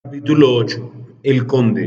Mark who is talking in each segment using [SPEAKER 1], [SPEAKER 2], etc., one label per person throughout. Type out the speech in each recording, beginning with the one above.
[SPEAKER 1] Capítulo 8. El Conde.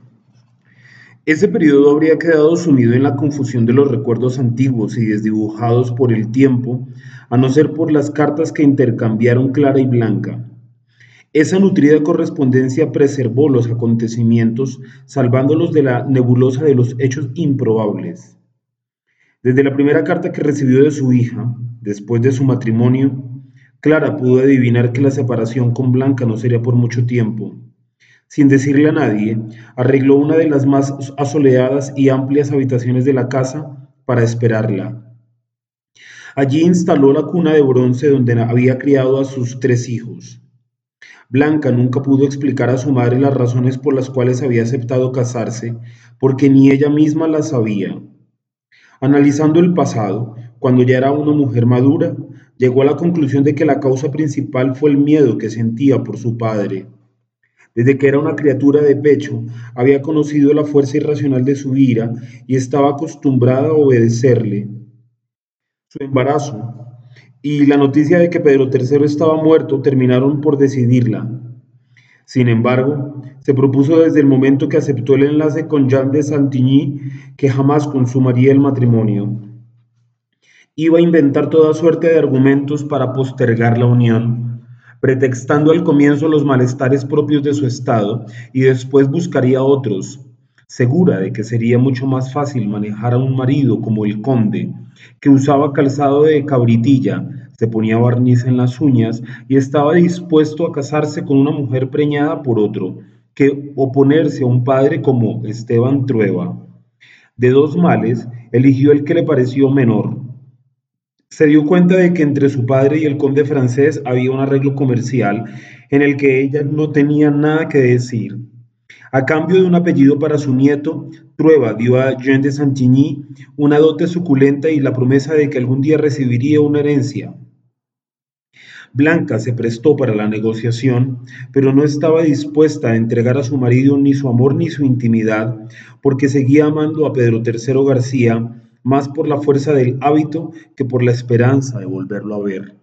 [SPEAKER 1] Ese periodo habría quedado sumido en la confusión de los recuerdos antiguos y desdibujados por el tiempo, a no ser por las cartas que intercambiaron Clara y Blanca. Esa nutrida correspondencia preservó los acontecimientos, salvándolos de la nebulosa de los hechos improbables. Desde la primera carta que recibió de su hija, después de su matrimonio, Clara pudo adivinar que la separación con Blanca no sería por mucho tiempo. Sin decirle a nadie, arregló una de las más asoleadas y amplias habitaciones de la casa para esperarla. Allí instaló la cuna de bronce donde había criado a sus tres hijos. Blanca nunca pudo explicar a su madre las razones por las cuales había aceptado casarse, porque ni ella misma las sabía. Analizando el pasado, cuando ya era una mujer madura, llegó a la conclusión de que la causa principal fue el miedo que sentía por su padre. Desde que era una criatura de pecho, había conocido la fuerza irracional de su ira y estaba acostumbrada a obedecerle. Su embarazo y la noticia de que Pedro III estaba muerto terminaron por decidirla. Sin embargo, se propuso desde el momento que aceptó el enlace con Jean de Santigny que jamás consumaría el matrimonio. Iba a inventar toda suerte de argumentos para postergar la unión, pretextando al comienzo los malestares propios de su estado y después buscaría otros, segura de que sería mucho más fácil manejar a un marido como el conde, que usaba calzado de cabritilla, se ponía barniz en las uñas y estaba dispuesto a casarse con una mujer preñada por otro, que oponerse a un padre como Esteban Trueba. De dos males, eligió el que le pareció menor. Se dio cuenta de que entre su padre y el conde francés había un arreglo comercial en el que ella no tenía nada que decir. A cambio de un apellido para su nieto, Trueba dio a Jean de Santigny una dote suculenta y la promesa de que algún día recibiría una herencia. Blanca se prestó para la negociación, pero no estaba dispuesta a entregar a su marido ni su amor ni su intimidad, porque seguía amando a Pedro III García más por la fuerza del hábito que por la esperanza de volverlo a ver.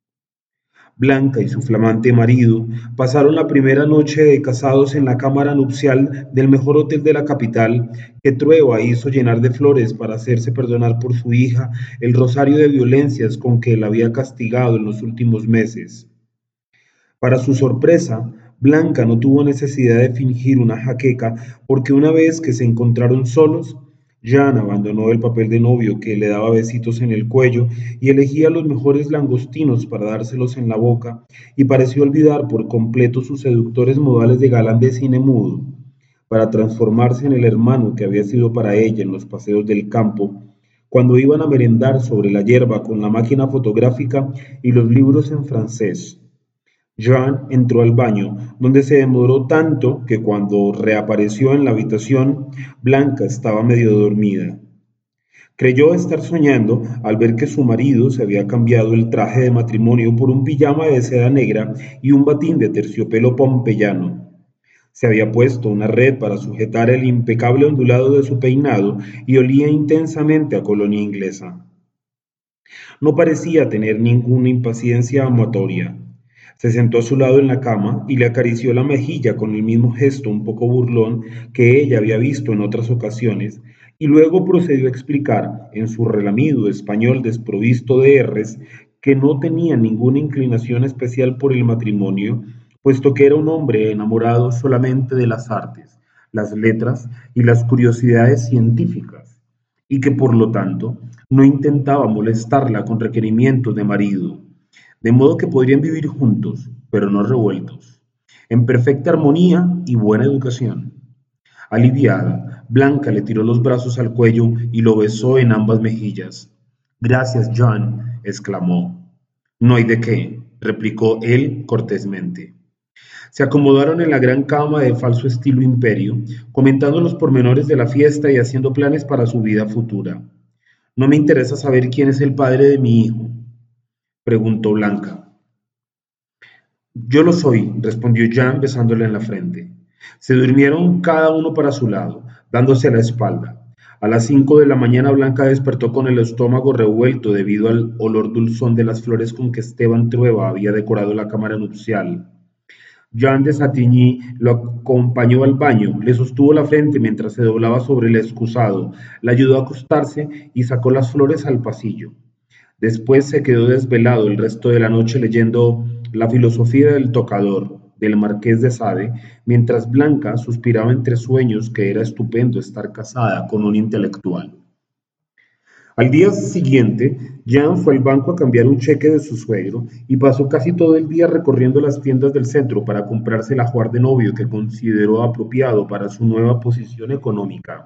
[SPEAKER 1] Blanca y su flamante marido pasaron la primera noche de casados en la cámara nupcial del mejor hotel de la capital, que Trueba hizo llenar de flores para hacerse perdonar por su hija el rosario de violencias con que la había castigado en los últimos meses. Para su sorpresa, Blanca no tuvo necesidad de fingir una jaqueca, porque una vez que se encontraron solos, Jean abandonó el papel de novio que le daba besitos en el cuello y elegía los mejores langostinos para dárselos en la boca, y pareció olvidar por completo sus seductores modales de galán de cine mudo, para transformarse en el hermano que había sido para ella en los paseos del campo, cuando iban a merendar sobre la hierba con la máquina fotográfica y los libros en francés. Joan entró al baño, donde se demoró tanto que cuando reapareció en la habitación, Blanca estaba medio dormida. Creyó estar soñando al ver que su marido se había cambiado el traje de matrimonio por un pijama de seda negra y un batín de terciopelo pompeyano. Se había puesto una red para sujetar el impecable ondulado de su peinado y olía intensamente a colonia inglesa. No parecía tener ninguna impaciencia amatoria. Se sentó a su lado en la cama y le acarició la mejilla con el mismo gesto un poco burlón que ella había visto en otras ocasiones, y luego procedió a explicar, en su relamido español desprovisto de erres, que no tenía ninguna inclinación especial por el matrimonio, puesto que era un hombre enamorado solamente de las artes, las letras y las curiosidades científicas, y que por lo tanto no intentaba molestarla con requerimientos de marido, de modo que podrían vivir juntos, pero no revueltos, en perfecta armonía y buena educación. Aliviada, Blanca le tiró los brazos al cuello y lo besó en ambas mejillas. Gracias, John, exclamó. No hay de qué, replicó él cortésmente. Se acomodaron en la gran cama de falso estilo imperio, comentando los pormenores de la fiesta y haciendo planes para su vida futura. No me interesa saber quién es el padre de mi hijo, preguntó Blanca. Yo lo soy, respondió Jean besándole en la frente. Se durmieron cada uno para su lado, dándose la espalda. A las 5 de la mañana Blanca despertó con el estómago revuelto debido al olor dulzón de las flores con que Esteban Trueba había decorado la cámara nupcial. Jean de Satigny lo acompañó al baño, le sostuvo la frente mientras se doblaba sobre el excusado, le ayudó a acostarse y sacó las flores al pasillo. Después se quedó desvelado el resto de la noche leyendo La filosofía del tocador, del Marqués de Sade, mientras Blanca suspiraba entre sueños que era estupendo estar casada con un intelectual. Al día siguiente, Jean fue al banco a cambiar un cheque de su suegro y pasó casi todo el día recorriendo las tiendas del centro para comprarse el ajuar de novio que consideró apropiado para su nueva posición económica.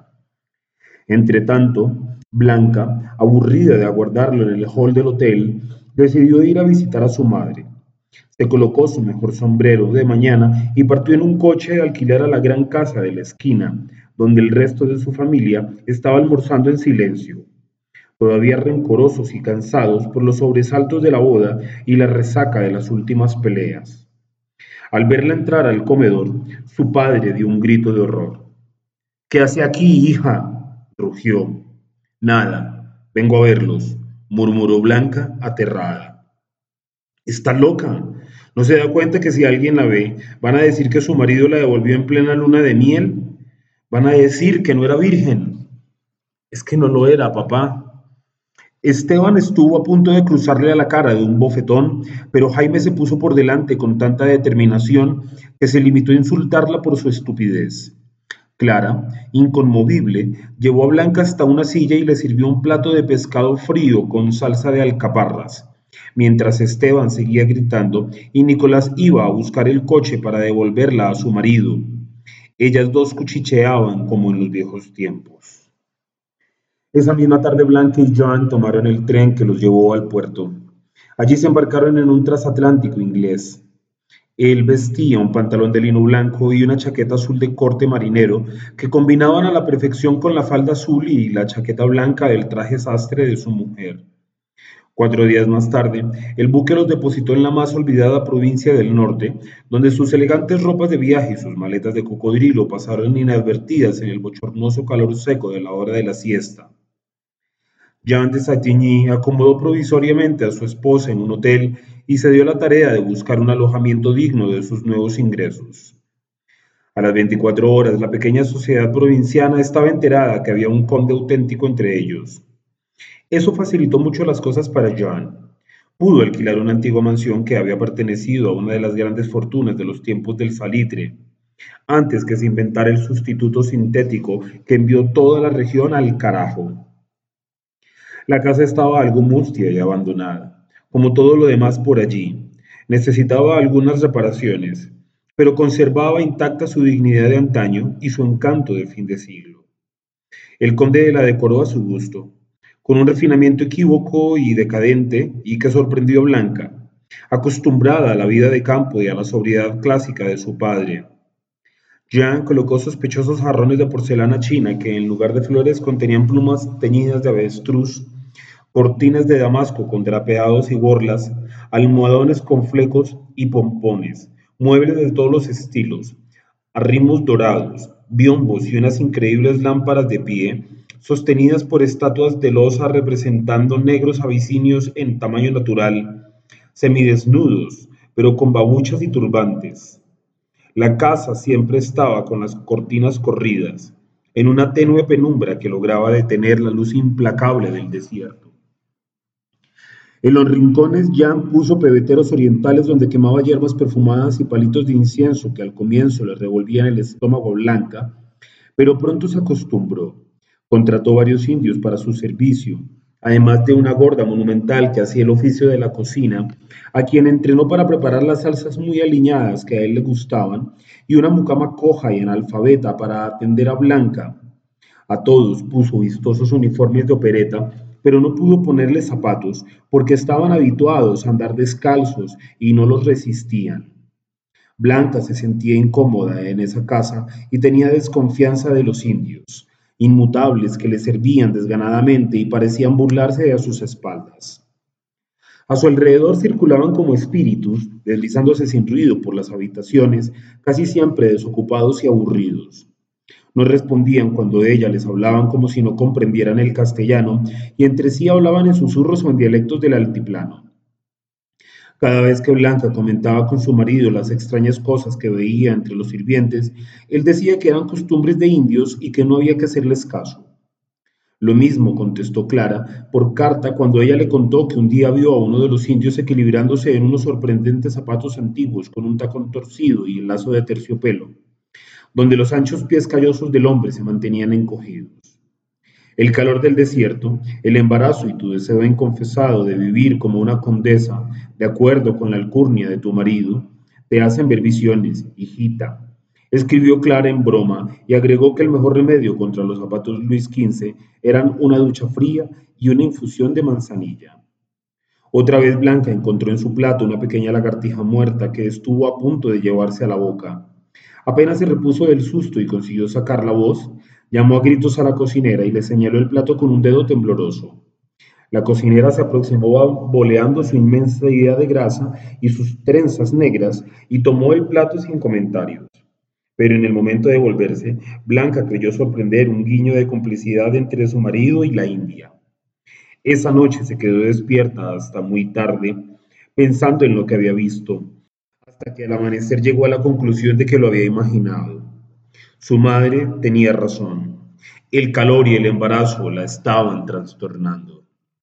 [SPEAKER 1] Entretanto, Blanca, aburrida de aguardarlo en el hall del hotel, decidió ir a visitar a su madre. Se colocó su mejor sombrero de mañana y partió en un coche de alquiler a la gran casa de la esquina, donde el resto de su familia estaba almorzando en silencio, todavía rencorosos y cansados por los sobresaltos de la boda y la resaca de las últimas peleas. Al verla entrar al comedor, su padre dio un grito de horror. ¿Qué hace aquí, hija? Rugió. Nada, vengo a verlos, murmuró Blanca, aterrada. Está loca. ¿No se da cuenta que si alguien la ve, van a decir que su marido la devolvió en plena luna de miel? Van a decir que no era virgen. Es que no lo era, papá. Esteban estuvo a punto de cruzarle a la cara de un bofetón, pero Jaime se puso por delante con tanta determinación que se limitó a insultarla por su estupidez. Clara, inconmovible, llevó a Blanca hasta una silla y le sirvió un plato de pescado frío con salsa de alcaparras, mientras Esteban seguía gritando y Nicolás iba a buscar el coche para devolverla a su marido. Ellas dos cuchicheaban como en los viejos tiempos. Esa misma tarde Blanca y Joan tomaron el tren que los llevó al puerto. Allí se embarcaron en un transatlántico inglés. Él vestía un pantalón de lino blanco y una chaqueta azul de corte marinero que combinaban a la perfección con la falda azul y la chaqueta blanca del traje sastre de su mujer. 4 días más tarde, el buque los depositó en la más olvidada provincia del norte, donde sus elegantes ropas de viaje y sus maletas de cocodrilo pasaron inadvertidas en el bochornoso calor seco de la hora de la siesta. Jean de Satigny acomodó provisoriamente a su esposa en un hotel y se dio la tarea de buscar un alojamiento digno de sus nuevos ingresos. A las 24 horas, la pequeña sociedad provinciana estaba enterada que había un conde auténtico entre ellos. Eso facilitó mucho las cosas para Jean. Pudo alquilar una antigua mansión que había pertenecido a una de las grandes fortunas de los tiempos del salitre, antes que se inventara el sustituto sintético que envió toda la región al carajo. La casa estaba algo mustia y abandonada, como todo lo demás por allí. Necesitaba algunas reparaciones, pero conservaba intacta su dignidad de antaño y su encanto de fin de siglo. El conde la decoró a su gusto, con un refinamiento equívoco y decadente y que sorprendió a Blanca, acostumbrada a la vida de campo y a la sobriedad clásica de su padre. Jean colocó sospechosos jarrones de porcelana china que en lugar de flores contenían plumas teñidas de avestruz, cortinas de damasco con drapeados y borlas, almohadones con flecos y pompones, muebles de todos los estilos, arrimos dorados, biombos y unas increíbles lámparas de pie, sostenidas por estatuas de loza representando negros abisinios en tamaño natural, semidesnudos, pero con babuchas y turbantes. La casa siempre estaba con las cortinas corridas, en una tenue penumbra que lograba detener la luz implacable del desierto. En los rincones Jan puso pebeteros orientales donde quemaba hierbas perfumadas y palitos de incienso que al comienzo le revolvían el estómago Blanca, pero pronto se acostumbró. Contrató varios indios para su servicio, además de una gorda monumental que hacía el oficio de la cocina, a quien entrenó para preparar las salsas muy aliñadas que a él le gustaban, y una mucama coja y analfabeta para atender a Blanca. A todos puso vistosos uniformes de opereta, pero no pudo ponerles zapatos porque estaban habituados a andar descalzos y no los resistían. Blanca se sentía incómoda en esa casa y tenía desconfianza de los indios, inmutables que le servían desganadamente y parecían burlarse de a sus espaldas. A su alrededor circulaban como espíritus, deslizándose sin ruido por las habitaciones, casi siempre desocupados y aburridos. No respondían cuando de ella les hablaban como si no comprendieran el castellano y entre sí hablaban en susurros o en dialectos del altiplano. Cada vez que Blanca comentaba con su marido las extrañas cosas que veía entre los sirvientes, él decía que eran costumbres de indios y que no había que hacerles caso. Lo mismo contestó Clara por carta cuando ella le contó que un día vio a uno de los indios equilibrándose en unos sorprendentes zapatos antiguos con un tacón torcido y el lazo de terciopelo, donde los anchos pies callosos del hombre se mantenían encogidos. El calor del desierto, el embarazo y tu deseo inconfesado de vivir como una condesa, de acuerdo con la alcurnia de tu marido, te hacen ver visiones, hijita. Escribió Clara en broma y agregó que el mejor remedio contra los zapatos Luis XV eran una ducha fría y una infusión de manzanilla. Otra vez Blanca encontró en su plato una pequeña lagartija muerta que estuvo a punto de llevarse a la boca. Apenas se repuso del susto y consiguió sacar la voz, llamó a gritos a la cocinera y le señaló el plato con un dedo tembloroso. La cocinera se aproximó boleando su inmensa idea de grasa y sus trenzas negras y tomó el plato sin comentarios. Pero en el momento de volverse, Blanca creyó sorprender un guiño de complicidad entre su marido y la india. Esa noche se quedó despierta hasta muy tarde, pensando en lo que había visto, hasta que al amanecer llegó a la conclusión de que lo había imaginado. Su madre tenía razón. El calor y el embarazo la estaban trastornando.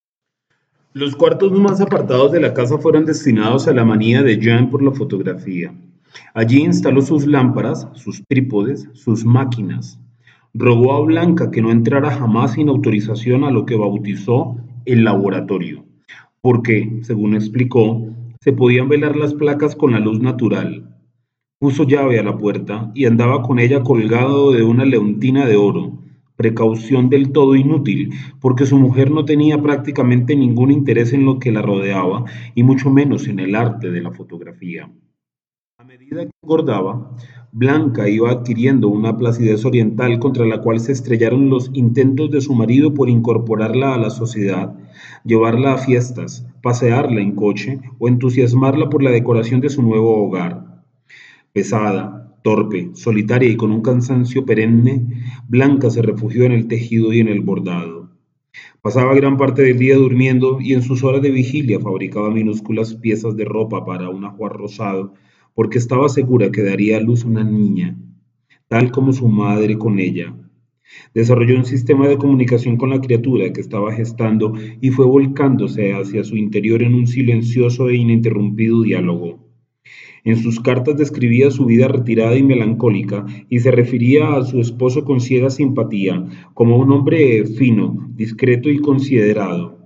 [SPEAKER 1] Los cuartos más apartados de la casa fueron destinados a la manía de Jean por la fotografía. Allí instaló sus lámparas, sus trípodes, sus máquinas. Rogó a Blanca que no entrara jamás sin autorización a lo que bautizó el laboratorio, porque, según explicó, se podían velar las placas con la luz natural. Puso llave a la puerta y andaba con ella colgado de una leontina de oro, precaución del todo inútil, porque su mujer no tenía prácticamente ningún interés en lo que la rodeaba y mucho menos en el arte de la fotografía. A medida que engordaba, Blanca iba adquiriendo una placidez oriental contra la cual se estrellaron los intentos de su marido por incorporarla a la sociedad, llevarla a fiestas, pasearla en coche o entusiasmarla por la decoración de su nuevo hogar. Pesada, torpe, solitaria y con un cansancio perenne, Blanca se refugió en el tejido y en el bordado. Pasaba gran parte del día durmiendo y en sus horas de vigilia fabricaba minúsculas piezas de ropa para un ajuar rosado, porque estaba segura que daría a luz una niña, tal como su madre con ella. Desarrolló un sistema de comunicación con la criatura que estaba gestando y fue volcándose hacia su interior en un silencioso e ininterrumpido diálogo. En sus cartas describía su vida retirada y melancólica y se refería a su esposo con ciega simpatía, como un hombre fino, discreto y considerado.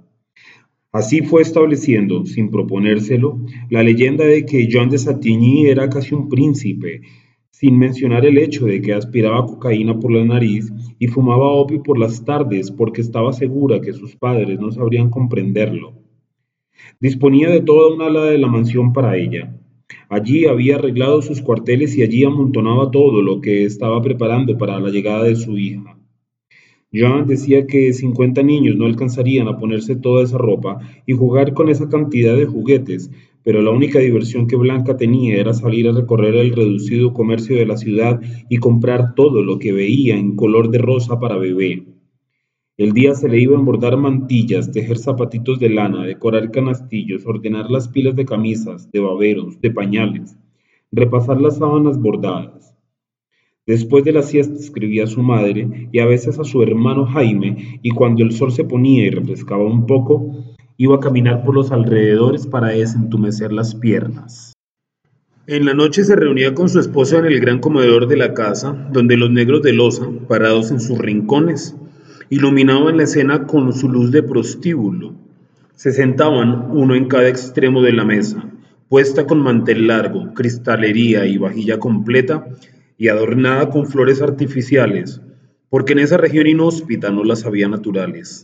[SPEAKER 1] Así fue estableciendo, sin proponérselo, la leyenda de que Jean de Satigny era casi un príncipe, sin mencionar el hecho de que aspiraba cocaína por la nariz y fumaba opio por las tardes porque estaba segura que sus padres no sabrían comprenderlo. Disponía de toda una ala de la mansión para ella. Allí había arreglado sus cuarteles y allí amontonaba todo lo que estaba preparando para la llegada de su hija. Joan decía que 50 niños no alcanzarían a ponerse toda esa ropa y jugar con esa cantidad de juguetes, pero la única diversión que Blanca tenía era salir a recorrer el reducido comercio de la ciudad y comprar todo lo que veía en color de rosa para bebé. El día se le iba a embordar mantillas, tejer zapatitos de lana, decorar canastillos, ordenar las pilas de camisas, de baberos, de pañales, repasar las sábanas bordadas. Después de la siesta escribía a su madre y a veces a su hermano Jaime, y cuando el sol se ponía y refrescaba un poco, iba a caminar por los alrededores para desentumecer las piernas. En la noche se reunía con su esposa en el gran comedor de la casa, donde los negros de loza, parados en sus rincones, iluminaban la escena con su luz de prostíbulo. Se sentaban uno en cada extremo de la mesa, puesta con mantel largo, cristalería y vajilla completa, y adornada con flores artificiales, porque en esa región inhóspita no las había naturales.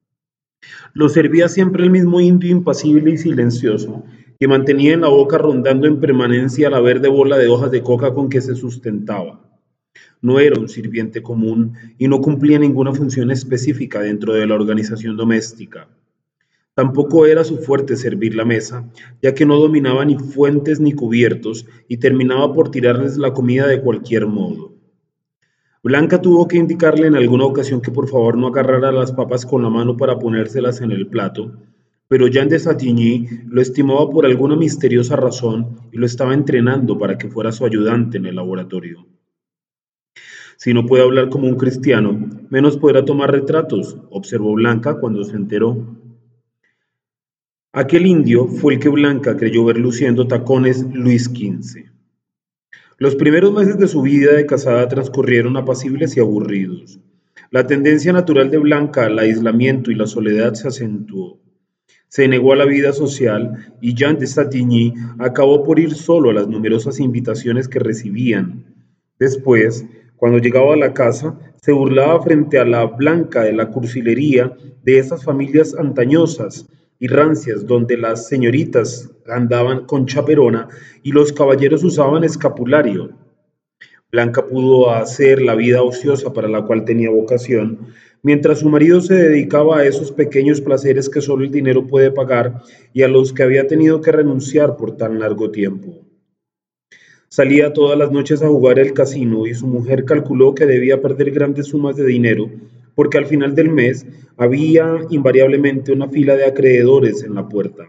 [SPEAKER 1] Lo servía siempre el mismo indio impasible y silencioso, que mantenía en la boca rondando en permanencia la verde bola de hojas de coca con que se sustentaba. No era un sirviente común y no cumplía ninguna función específica dentro de la organización doméstica. Tampoco era su fuerte servir la mesa, ya que no dominaba ni fuentes ni cubiertos y terminaba por tirarles la comida de cualquier modo. Blanca tuvo que indicarle en alguna ocasión que por favor no agarrara las papas con la mano para ponérselas en el plato, pero Jean de Satigny lo estimaba por alguna misteriosa razón y lo estaba entrenando para que fuera su ayudante en el laboratorio. Si no puede hablar como un cristiano, menos podrá tomar retratos, observó Blanca cuando se enteró. Aquel indio fue el que Blanca creyó ver luciendo tacones Luis XV. Los primeros meses de su vida de casada transcurrieron apacibles y aburridos. La tendencia natural de Blanca al aislamiento y la soledad se acentuó. Se negó a la vida social y Jean de Satigny acabó por ir solo a las numerosas invitaciones que recibían. Después, cuando llegaba a la casa, se burlaba frente a la Blanca de la cursilería de esas familias antañosas y rancias donde las señoritas andaban con chaperona y los caballeros usaban escapulario. Blanca pudo hacer la vida ociosa para la cual tenía vocación, mientras su marido se dedicaba a esos pequeños placeres que solo el dinero puede pagar y a los que había tenido que renunciar por tan largo tiempo. Salía todas las noches a jugar al casino y su mujer calculó que debía perder grandes sumas de dinero, porque al final del mes había invariablemente una fila de acreedores en la puerta.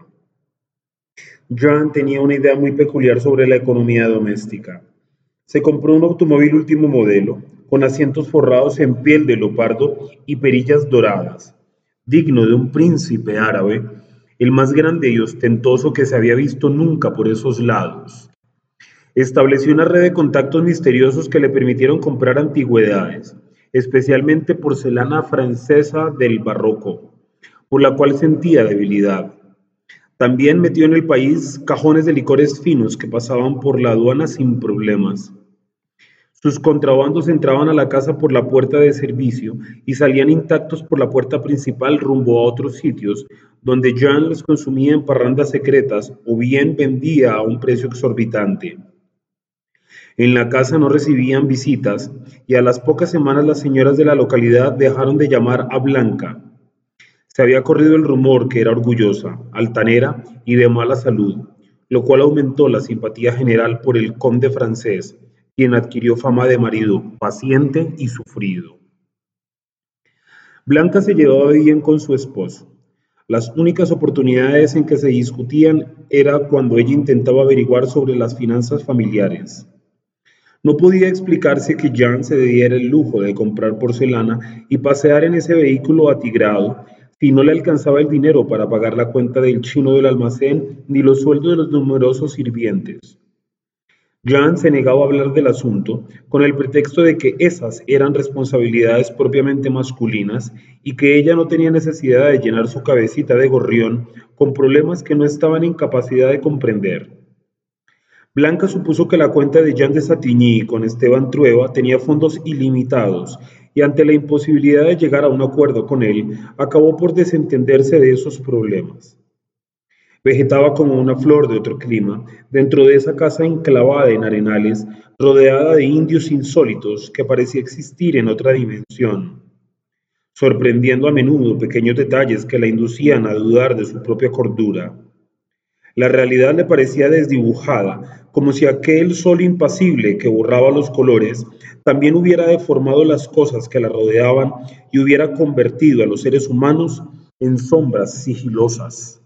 [SPEAKER 1] Jean tenía una idea muy peculiar sobre la economía doméstica. Se compró un automóvil último modelo, con asientos forrados en piel de leopardo y perillas doradas, digno de un príncipe árabe, el más grande y ostentoso que se había visto nunca por esos lados. Estableció una red de contactos misteriosos que le permitieron comprar antigüedades, especialmente porcelana francesa del barroco, por la cual sentía debilidad. También metió en el país cajones de licores finos que pasaban por la aduana sin problemas. Sus contrabandos entraban a la casa por la puerta de servicio y salían intactos por la puerta principal rumbo a otros sitios, donde Jean los consumía en parrandas secretas o bien vendía a un precio exorbitante. En la casa no recibían visitas y a las pocas semanas las señoras de la localidad dejaron de llamar a Blanca. Se había corrido el rumor que era orgullosa, altanera y de mala salud, lo cual aumentó la simpatía general por el conde francés, quien adquirió fama de marido paciente y sufrido. Blanca se llevaba bien con su esposo. Las únicas oportunidades en que se discutían era cuando ella intentaba averiguar sobre las finanzas familiares. No podía explicarse que Jean se diera el lujo de comprar porcelana y pasear en ese vehículo atigrado si no le alcanzaba el dinero para pagar la cuenta del chino del almacén ni los sueldos de los numerosos sirvientes. Jean se negaba a hablar del asunto con el pretexto de que esas eran responsabilidades propiamente masculinas y que ella no tenía necesidad de llenar su cabecita de gorrión con problemas que no estaban en capacidad de comprender. Blanca supuso que la cuenta de Jean de Satigny con Esteban Trueba tenía fondos ilimitados y ante la imposibilidad de llegar a un acuerdo con él, acabó por desentenderse de esos problemas. Vegetaba como una flor de otro clima, dentro de esa casa enclavada en arenales, rodeada de indios insólitos que parecía existir en otra dimensión, sorprendiendo a menudo pequeños detalles que la inducían a dudar de su propia cordura. La realidad le parecía desdibujada, como si aquel sol impasible que borraba los colores también hubiera deformado las cosas que la rodeaban y hubiera convertido a los seres humanos en sombras sigilosas.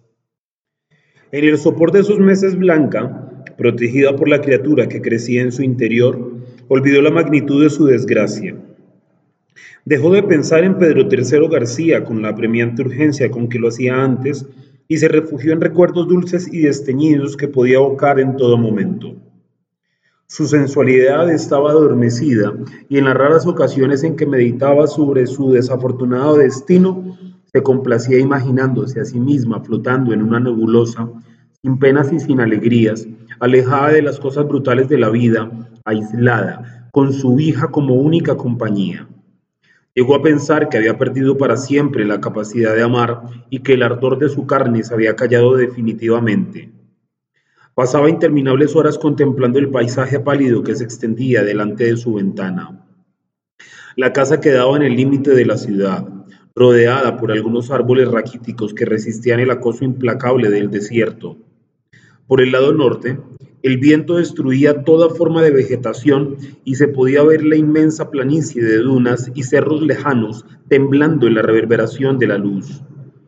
[SPEAKER 1] En el sopor de esos meses Blanca, protegida por la criatura que crecía en su interior, olvidó la magnitud de su desgracia. Dejó de pensar en Pedro III García con la apremiante urgencia con que lo hacía antes y se refugió en recuerdos dulces y desteñidos que podía evocar en todo momento. Su sensualidad estaba adormecida y en las raras ocasiones en que meditaba sobre su desafortunado destino, se complacía imaginándose a sí misma flotando en una nebulosa, sin penas y sin alegrías, alejada de las cosas brutales de la vida, aislada, con su hija como única compañía. Llegó a pensar que había perdido para siempre la capacidad de amar y que el ardor de su carne se había callado definitivamente. Pasaba interminables horas contemplando el paisaje pálido que se extendía delante de su ventana. La casa quedaba en el límite de la ciudad, rodeada por algunos árboles raquíticos que resistían el acoso implacable del desierto. Por el lado norte, el viento destruía toda forma de vegetación y se podía ver la inmensa planicie de dunas y cerros lejanos temblando en la reverberación de la luz.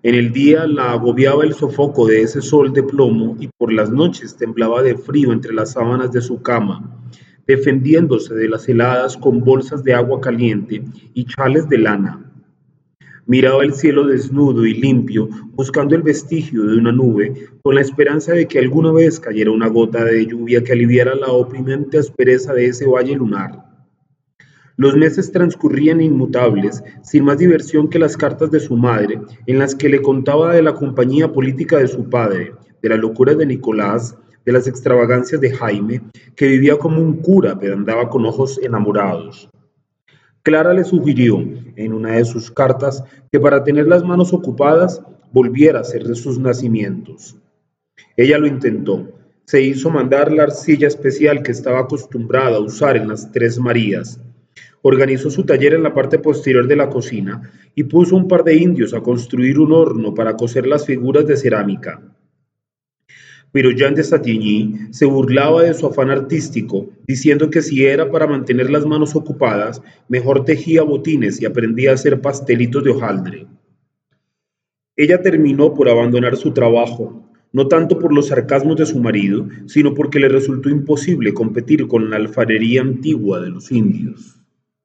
[SPEAKER 1] En el día la agobiaba el sofoco de ese sol de plomo y por las noches temblaba de frío entre las sábanas de su cama, defendiéndose de las heladas con bolsas de agua caliente y chales de lana. Miraba el cielo desnudo y limpio, buscando el vestigio de una nube, con la esperanza de que alguna vez cayera una gota de lluvia que aliviara la oprimente aspereza de ese valle lunar. Los meses transcurrían inmutables, sin más diversión que las cartas de su madre, en las que le contaba de la compañía política de su padre, de la locura de Nicolás, de las extravagancias de Jaime, que vivía como un cura, pero andaba con ojos enamorados. Clara le sugirió, en una de sus cartas, que para tener las manos ocupadas volviera a hacer de sus nacimientos. Ella lo intentó. Se hizo mandar la arcilla especial que estaba acostumbrada a usar en las Tres Marías. Organizó su taller en la parte posterior de la cocina y puso un par de indios a construir un horno para cocer las figuras de cerámica. Pero Jean de Satigny se burlaba de su afán artístico, diciendo que si era para mantener las manos ocupadas, mejor tejía botines y aprendía a hacer pastelitos de hojaldre. Ella terminó por abandonar su trabajo, no tanto por los sarcasmos de su marido, sino porque le resultó imposible competir con la alfarería antigua de los indios.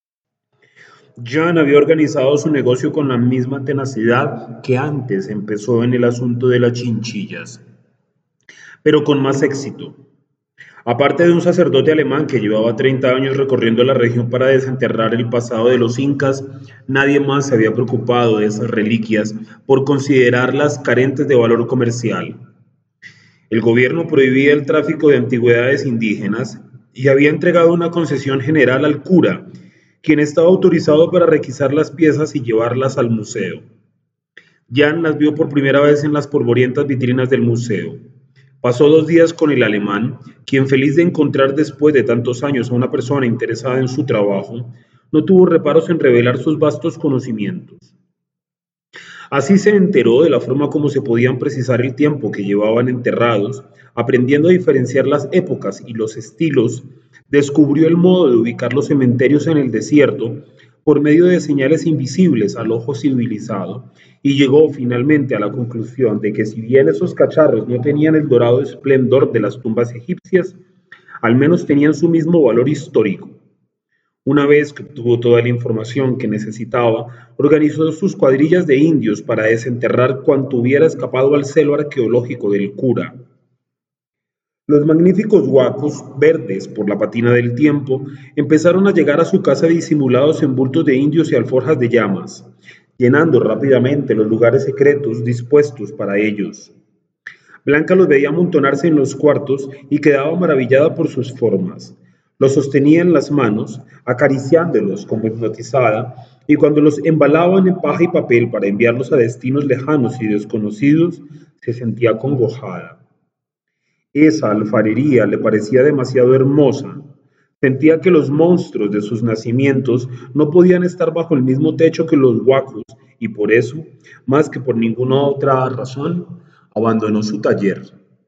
[SPEAKER 1] Jean había organizado su negocio con la misma tenacidad que antes empezó en el asunto de las chinchillas, pero con más éxito. Aparte de un sacerdote alemán que llevaba 30 años recorriendo la región para desenterrar el pasado de los incas, nadie más se había preocupado de esas reliquias por considerarlas carentes de valor comercial. El gobierno prohibía el tráfico de antigüedades indígenas y había entregado una concesión general al cura, quien estaba autorizado para requisar las piezas y llevarlas al museo. Jan las vio por primera vez en las polvorientas vitrinas del museo. Pasó 2 días con el alemán, quien feliz de encontrar después de tantos años a una persona interesada en su trabajo, no tuvo reparos en revelar sus vastos conocimientos. Así se enteró de la forma como se podían precisar el tiempo que llevaban enterrados, aprendiendo a diferenciar las épocas y los estilos, descubrió el modo de ubicar los cementerios en el desierto por medio de señales invisibles al ojo civilizado, y llegó finalmente a la conclusión de que si bien esos cacharros no tenían el dorado esplendor de las tumbas egipcias, al menos tenían su mismo valor histórico. Una vez que obtuvo toda la información que necesitaba, organizó sus cuadrillas de indios para desenterrar cuanto hubiera escapado al celo arqueológico del cura. Los magníficos huacos, verdes por la patina del tiempo, empezaron a llegar a su casa disimulados en bultos de indios y alforjas de llamas, llenando rápidamente los lugares secretos dispuestos para ellos. Blanca los veía amontonarse en los cuartos y quedaba maravillada por sus formas. Los sostenía en las manos, acariciándolos como hipnotizada, y cuando los embalaban en paja y papel para enviarlos a destinos lejanos y desconocidos, se sentía acongojada. Esa alfarería le parecía demasiado hermosa. Sentía que los monstruos de sus nacimientos no podían estar bajo el mismo techo que los huacos y por eso, más que por ninguna otra razón, abandonó su taller.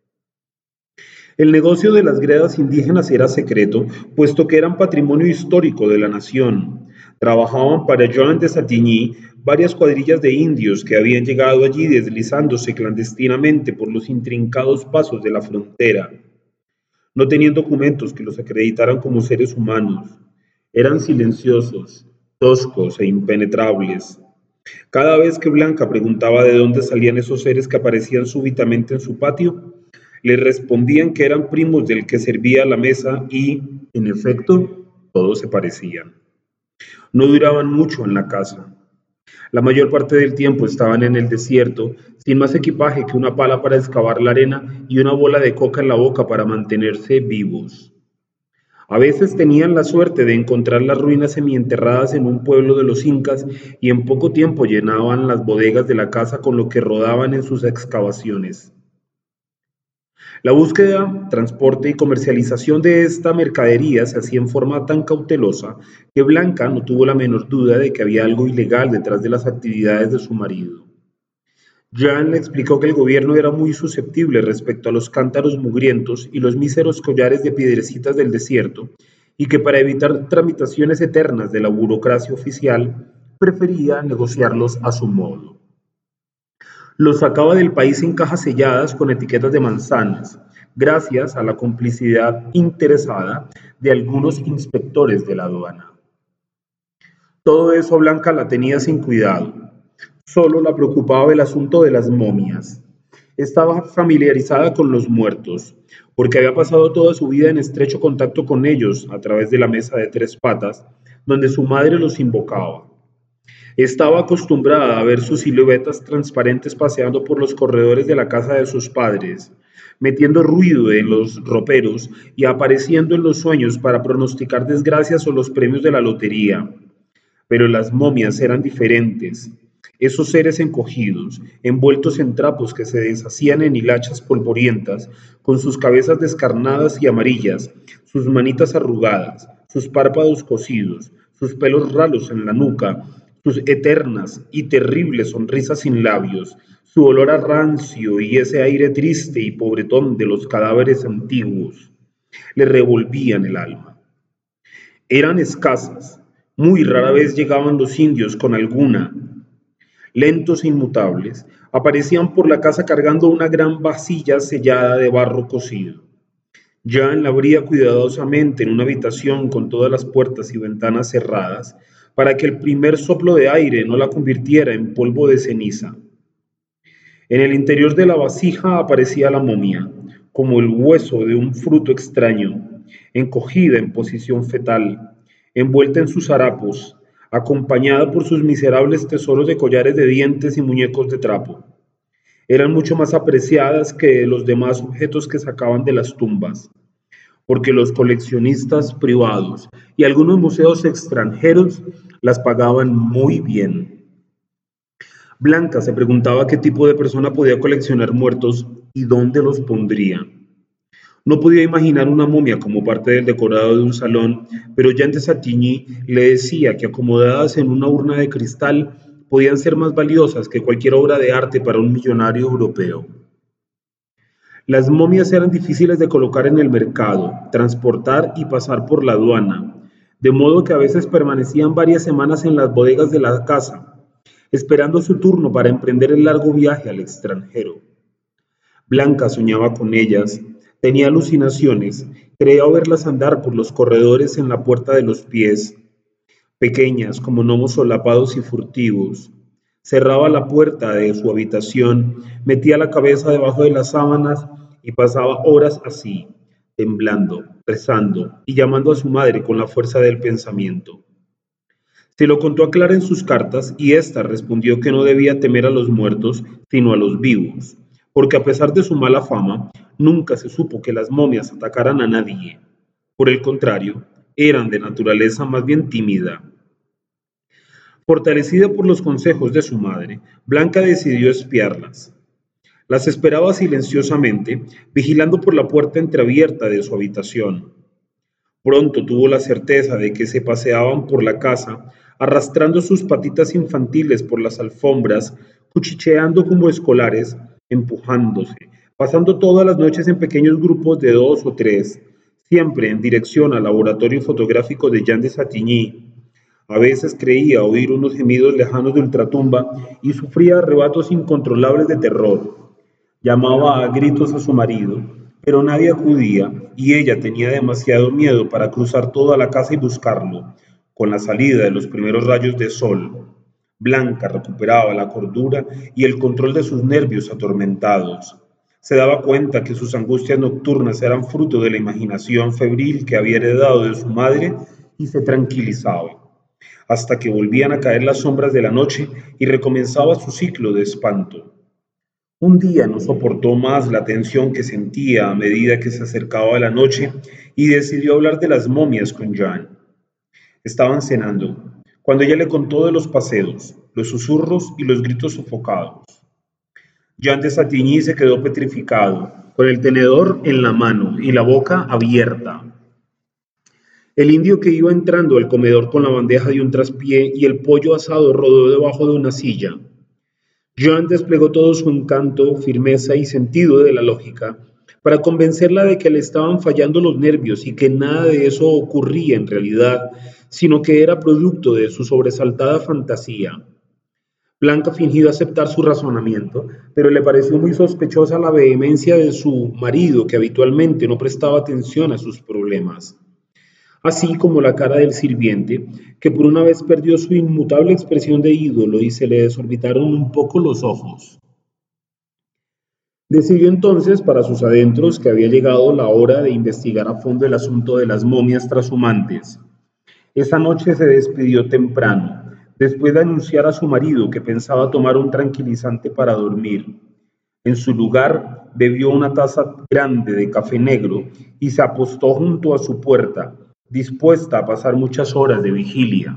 [SPEAKER 1] El negocio de las gredas indígenas era secreto, puesto que eran patrimonio histórico de la nación. Trabajaban para Jean de Satigny varias cuadrillas de indios que habían llegado allí deslizándose clandestinamente por los intrincados pasos de la frontera. No tenían documentos que los acreditaran como seres humanos. Eran silenciosos, toscos e impenetrables. Cada vez que Blanca preguntaba de dónde salían esos seres que aparecían súbitamente en su patio, le respondían que eran primos del que servía la mesa y, en efecto, todos se parecían. No duraban mucho en la casa. La mayor parte del tiempo estaban en el desierto, sin más equipaje que una pala para excavar la arena y una bola de coca en la boca para mantenerse vivos. A veces tenían la suerte de encontrar las ruinas semienterradas en un pueblo de los incas y en poco tiempo llenaban las bodegas de la casa con lo que rodaban en sus excavaciones. La búsqueda, transporte y comercialización de esta mercadería se hacía en forma tan cautelosa que Blanca no tuvo la menor duda de que había algo ilegal detrás de las actividades de su marido. Jean le explicó que el gobierno era muy susceptible respecto a los cántaros mugrientos y los míseros collares de piedrecitas del desierto, y que para evitar tramitaciones eternas de la burocracia oficial, prefería negociarlos a su modo. Los sacaba del país en cajas selladas con etiquetas de manzanas, gracias a la complicidad interesada de algunos inspectores de la aduana. Todo eso Blanca la tenía sin cuidado. Solo la preocupaba el asunto de las momias. Estaba familiarizada con los muertos, porque había pasado toda su vida en estrecho contacto con ellos a través de la mesa de tres patas, donde su madre los invocaba. Estaba acostumbrada a ver sus siluetas transparentes paseando por los corredores de la casa de sus padres, metiendo ruido en los roperos y apareciendo en los sueños para pronosticar desgracias o los premios de la lotería. Pero las momias eran diferentes. Esos seres encogidos, envueltos en trapos que se deshacían en hilachas polvorientas, con sus cabezas descarnadas y amarillas, sus manitas arrugadas, sus párpados cosidos, sus pelos ralos en la nuca, sus eternas y terribles sonrisas sin labios, su olor a rancio y ese aire triste y pobretón de los cadáveres antiguos, le revolvían el alma. Eran escasas, muy rara vez llegaban los indios con alguna. Lentos e inmutables, aparecían por la casa cargando una gran vasilla sellada de barro cocido. Jan la abría cuidadosamente en una habitación con todas las puertas y ventanas cerradas para que el primer soplo de aire no la convirtiera en polvo de ceniza. En el interior de la vasija aparecía la momia, como el hueso de un fruto extraño, encogida en posición fetal, envuelta en sus harapos, acompañada por sus miserables tesoros de collares de dientes y muñecos de trapo. Eran mucho más apreciadas que los demás objetos que sacaban de las tumbas, porque los coleccionistas privados y algunos museos extranjeros las pagaban muy bien. Blanca se preguntaba qué tipo de persona podía coleccionar muertos y dónde los pondría. No podía imaginar una momia como parte del decorado de un salón, pero Jean de Satigny le decía que acomodadas en una urna de cristal podían ser más valiosas que cualquier obra de arte para un millonario europeo. Las momias eran difíciles de colocar en el mercado, transportar y pasar por la aduana, de modo que a veces permanecían varias semanas en las bodegas de la casa, esperando su turno para emprender el largo viaje al extranjero. Blanca soñaba con ellas, tenía alucinaciones, creía verlas andar por los corredores en la puerta de los pies, pequeñas como gnomos solapados y furtivos. Cerraba la puerta de su habitación, metía la cabeza debajo de las sábanas y pasaba horas así, temblando, rezando y llamando a su madre con la fuerza del pensamiento. Se lo contó a Clara en sus cartas y ésta respondió que no debía temer a los muertos, sino a los vivos, porque a pesar de su mala fama, nunca se supo que las momias atacaran a nadie. Por el contrario, eran de naturaleza más bien tímida. Fortalecida por los consejos de su madre, Blanca decidió espiarlas. Las esperaba silenciosamente, vigilando por la puerta entreabierta de su habitación. Pronto tuvo la certeza de que se paseaban por la casa, arrastrando sus patitas infantiles por las alfombras, cuchicheando como escolares, empujándose, pasando todas las noches en pequeños grupos de dos o tres, siempre en dirección al laboratorio fotográfico de Jean de Satigny. A veces creía oír unos gemidos lejanos de ultratumba y sufría arrebatos incontrolables de terror. Llamaba a gritos a su marido, pero nadie acudía y ella tenía demasiado miedo para cruzar toda la casa y buscarlo. Con la salida de los primeros rayos de sol, Blanca recuperaba la cordura y el control de sus nervios atormentados. Se daba cuenta que sus angustias nocturnas eran fruto de la imaginación febril que había heredado de su madre y se tranquilizaba, hasta que volvían a caer las sombras de la noche y recomenzaba su ciclo de espanto. Un día no soportó más la tensión que sentía a medida que se acercaba la noche y decidió hablar de las momias con Jean. Estaban cenando, cuando ella le contó de los paseos, los susurros y los gritos sofocados. Jean de Satigny se quedó petrificado, con el tenedor en la mano y la boca abierta. El indio que iba entrando al comedor con la bandeja de un traspié y el pollo asado rodó debajo de una silla. Joan desplegó todo su encanto, firmeza y sentido de la lógica para convencerla de que le estaban fallando los nervios y que nada de eso ocurría en realidad, sino que era producto de su sobresaltada fantasía. Blanca fingió aceptar su razonamiento, pero le pareció muy sospechosa la vehemencia de su marido, que habitualmente no prestaba atención a sus problemas, así como la cara del sirviente, que por una vez perdió su inmutable expresión de ídolo y se le desorbitaron un poco los ojos. Decidió entonces para sus adentros que había llegado la hora de investigar a fondo el asunto de las momias trashumantes. Esa noche se despidió temprano, después de anunciar a su marido que pensaba tomar un tranquilizante para dormir. En su lugar, bebió una taza grande de café negro y se apostó junto a su puerta, dispuesta a pasar muchas horas de vigilia.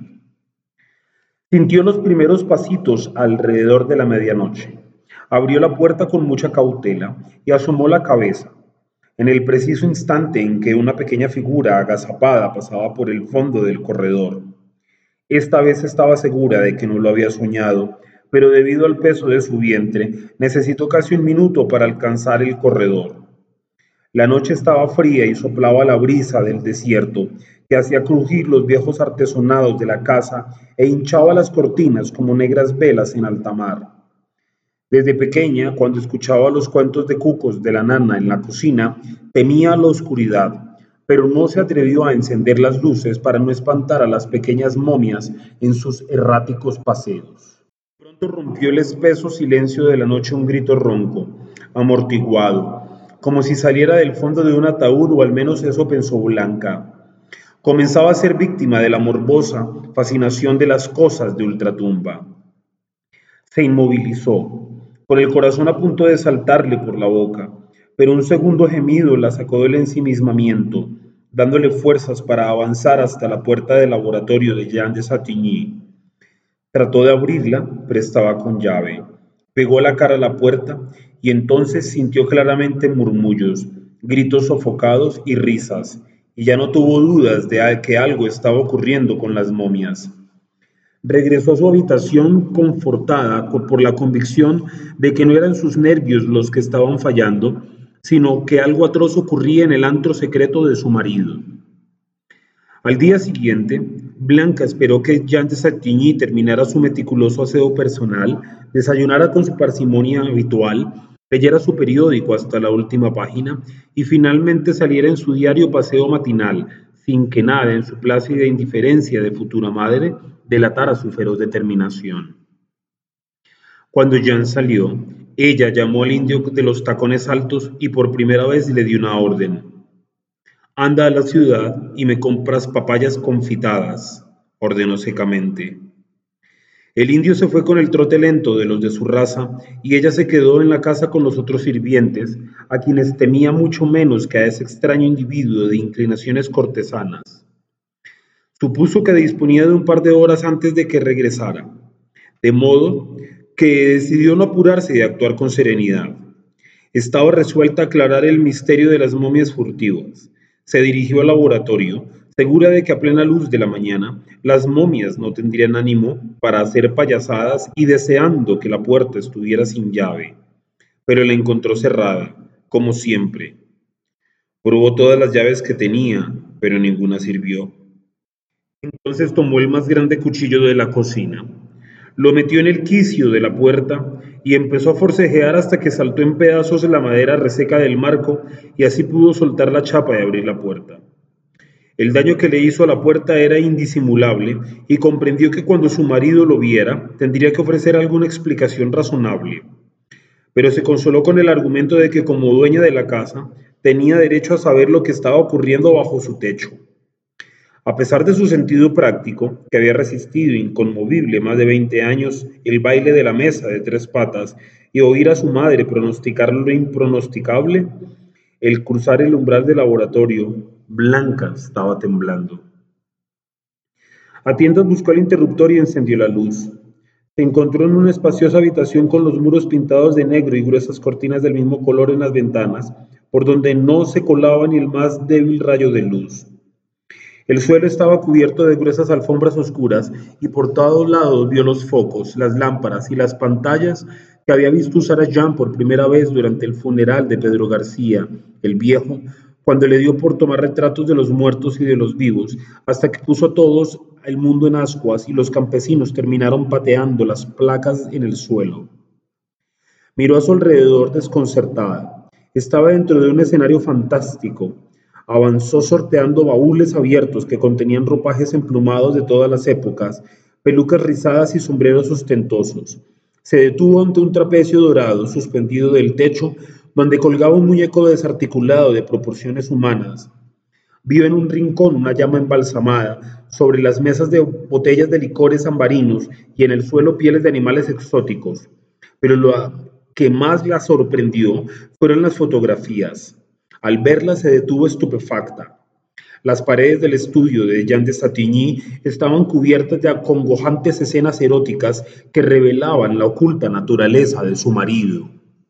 [SPEAKER 1] Sintió los primeros pasitos alrededor de la medianoche. Abrió la puerta con mucha cautela y asomó la cabeza. En el preciso instante en que una pequeña figura agazapada pasaba por el fondo del corredor. Esta vez estaba segura de que no lo había soñado, pero debido al peso de su vientre, necesitó casi un minuto para alcanzar el corredor. La noche estaba fría y soplaba la brisa del desierto, que hacía crujir los viejos artesonados de la casa e hinchaba las cortinas como negras velas en alta mar. Desde pequeña, cuando escuchaba los cuentos de cucos de la nana en la cocina, temía la oscuridad, pero no se atrevió a encender las luces para no espantar a las pequeñas momias en sus erráticos paseos. Pronto rompió el espeso silencio de la noche un grito ronco, amortiguado, como si saliera del fondo de un ataúd, o al menos eso pensó Blanca. Comenzaba a ser víctima de la morbosa fascinación de las cosas de ultratumba. Se inmovilizó, con el corazón a punto de saltarle por la boca, pero un segundo gemido la sacó del ensimismamiento, dándole fuerzas para avanzar hasta la puerta del laboratorio de Jean de Satigny. Trató de abrirla, pero estaba con llave. Pegó la cara a la puerta y entonces sintió claramente murmullos, gritos sofocados y risas, y ya no tuvo dudas de que algo estaba ocurriendo con las momias. Regresó a su habitación confortada por la convicción de que no eran sus nervios los que estaban fallando, sino que algo atroz ocurría en el antro secreto de su marido. Al día siguiente, Blanca esperó que Jean de Satigny terminara su meticuloso aseo personal, desayunara con su parsimonia habitual, leyera su periódico hasta la última página y finalmente saliera en su diario paseo matinal, sin que nada en su plácida indiferencia de futura madre delatara su feroz determinación. Cuando Jean salió, ella llamó al indio de los tacones altos y por primera vez le dio una orden. Anda a la ciudad y me compras papayas confitadas, ordenó secamente. El indio se fue con el trote lento de los de su raza y ella se quedó en la casa con los otros sirvientes, a quienes temía mucho menos que a ese extraño individuo de inclinaciones cortesanas. Supuso que disponía de un par de horas antes de que regresara, de modo que decidió no apurarse y actuar con serenidad. Estaba resuelta a aclarar el misterio de las momias furtivas. Se dirigió al laboratorio, segura de que a plena luz de la mañana las momias no tendrían ánimo para hacer payasadas y deseando que la puerta estuviera sin llave. Pero la encontró cerrada, como siempre. Probó todas las llaves que tenía, pero ninguna sirvió. Entonces tomó el más grande cuchillo de la cocina, lo metió en el quicio de la puerta y empezó a forcejear hasta que saltó en pedazos la madera reseca del marco y así pudo soltar la chapa y abrir la puerta. El daño que le hizo a la puerta era indisimulable y comprendió que cuando su marido lo viera tendría que ofrecer alguna explicación razonable. Pero se consoló con el argumento de que como dueña de la casa tenía derecho a saber lo que estaba ocurriendo bajo su techo. A pesar de su sentido práctico, que había resistido inconmovible más de 20 años el baile de la mesa de 3 patas y oír a su madre pronosticar lo impronosticable, el cruzar el umbral del laboratorio, Blanca estaba temblando. A tientas buscó el interruptor y encendió la luz. Se encontró en una espaciosa habitación con los muros pintados de negro y gruesas cortinas del mismo color en las ventanas, por donde no se colaba ni el más débil rayo de luz. El suelo estaba cubierto de gruesas alfombras oscuras y por todos lados vio los focos, las lámparas y las pantallas que había visto usar a Jean por primera vez durante el funeral de Pedro García, el viejo, cuando le dio por tomar retratos de los muertos y de los vivos, hasta que puso a todos el mundo en ascuas y los campesinos terminaron pateando las placas en el suelo. Miró a su alrededor desconcertada. Estaba dentro de un escenario fantástico. Avanzó sorteando baúles abiertos que contenían ropajes emplumados de todas las épocas, pelucas rizadas y sombreros ostentosos. Se detuvo ante un trapecio dorado suspendido del techo, donde colgaba un muñeco desarticulado de proporciones humanas. Vio en un rincón una llama embalsamada, sobre las mesas de botellas de licores ambarinos y en el suelo pieles de animales exóticos. Pero lo que más la sorprendió fueron las fotografías. Al verlas se detuvo estupefacta. Las paredes del estudio de Jean de Satigny estaban cubiertas de acongojantes escenas eróticas que revelaban la oculta naturaleza de su marido.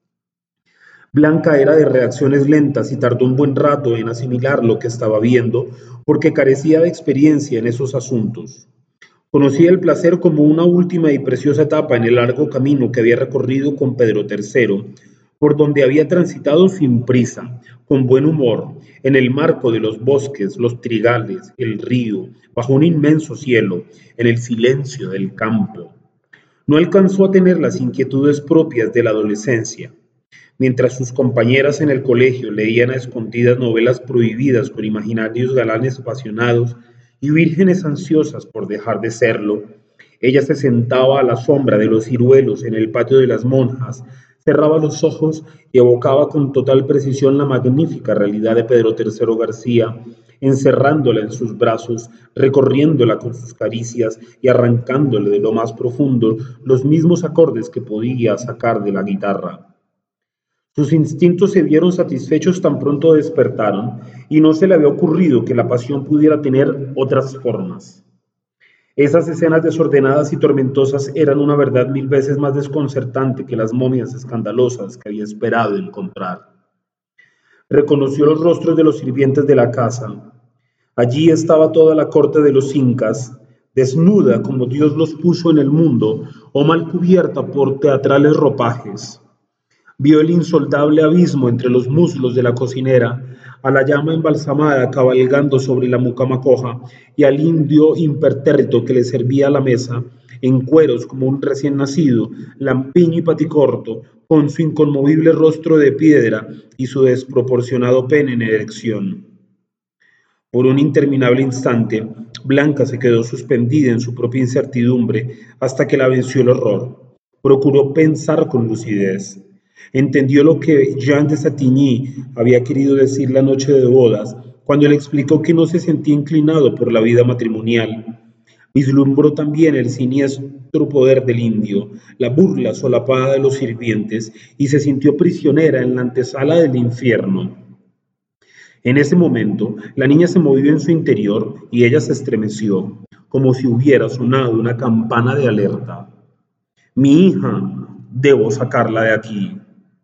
[SPEAKER 1] Blanca era de reacciones lentas y tardó un buen rato en asimilar lo que estaba viendo, porque carecía de experiencia en esos asuntos. Conocía el placer como una última y preciosa etapa en el largo camino que había recorrido con Pedro III, por donde había transitado sin prisa, con buen humor, en el marco de los bosques, los trigales, el río, bajo un inmenso cielo, en el silencio del campo. No alcanzó a tener las inquietudes propias de la adolescencia. Mientras sus compañeras en el colegio leían a escondidas novelas prohibidas con imaginarios galanes apasionados y vírgenes ansiosas por dejar de serlo, ella se sentaba a la sombra de los ciruelos en el patio de las monjas, cerraba los ojos y evocaba con total precisión la magnífica realidad de Pedro III García, encerrándola en sus brazos, recorriéndola con sus caricias y arrancándole de lo más profundo los mismos acordes que podía sacar de la guitarra. Sus instintos se vieron satisfechos tan pronto despertaron, y no se le había ocurrido que la pasión pudiera tener otras formas. Esas escenas desordenadas y tormentosas eran una verdad 1000 veces más desconcertante que las momias escandalosas que había esperado encontrar. Reconoció los rostros de los sirvientes de la casa. Allí estaba toda la corte de los incas, desnuda como Dios los puso en el mundo, o mal cubierta por teatrales ropajes. Vio el insoldable abismo entre los muslos de la cocinera, a la llama embalsamada cabalgando sobre la mucama coja y al indio impertérrito que le servía a la mesa, en cueros como un recién nacido, lampiño y paticorto, con su inconmovible rostro de piedra y su desproporcionado pene en erección. Por un interminable instante, Blanca se quedó suspendida en su propia incertidumbre hasta que la venció el horror. Procuró pensar con lucidez. Entendió lo que Jean de Satigny había querido decir la noche de bodas, cuando le explicó que no se sentía inclinado por la vida matrimonial. Vislumbró también el siniestro poder del indio, la burla solapada de los sirvientes, y se sintió prisionera en la antesala del infierno. En ese momento, la niña se movió en su interior y ella se estremeció, como si hubiera sonado una campana de alerta. Mi hija, debo sacarla de aquí,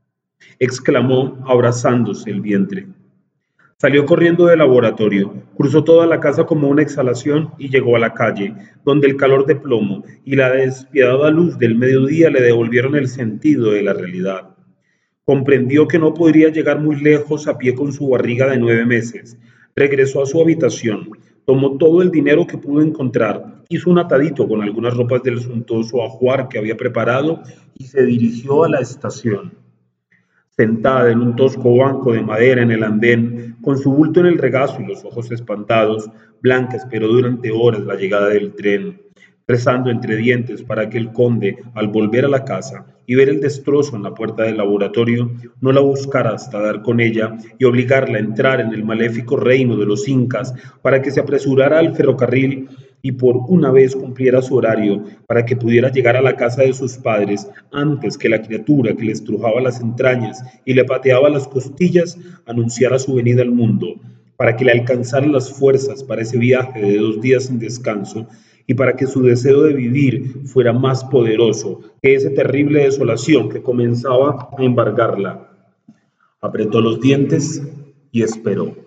[SPEAKER 1] exclamó abrazándose el vientre. Salió corriendo del laboratorio, cruzó toda la casa como una exhalación y llegó a la calle, donde el calor de plomo y la despiadada luz del mediodía le devolvieron el sentido de la realidad. Comprendió que no podría llegar muy lejos a pie con su barriga de 9 meses. Regresó a su habitación, tomó todo el dinero que pudo encontrar, hizo un atadito con algunas ropas del suntuoso ajuar que había preparado y se dirigió a la estación. Sentada en un tosco banco de madera en el andén, con su bulto en el regazo y los ojos espantados, Blanca esperó durante horas la llegada del tren, rezando entre dientes para que el conde, al volver a la casa y ver el destrozo en la puerta del laboratorio, no la buscara hasta dar con ella y obligarla a entrar en el maléfico reino de los incas para que se apresurara al ferrocarril y por una vez cumpliera su horario para que pudiera llegar a la casa de sus padres antes que la criatura que le estrujaba las entrañas y le pateaba las costillas anunciara su venida al mundo, para que le alcanzaran las fuerzas para ese viaje de 2 días sin descanso y para que su deseo de vivir fuera más poderoso que esa terrible desolación que comenzaba a embargarla. Apretó los dientes y esperó.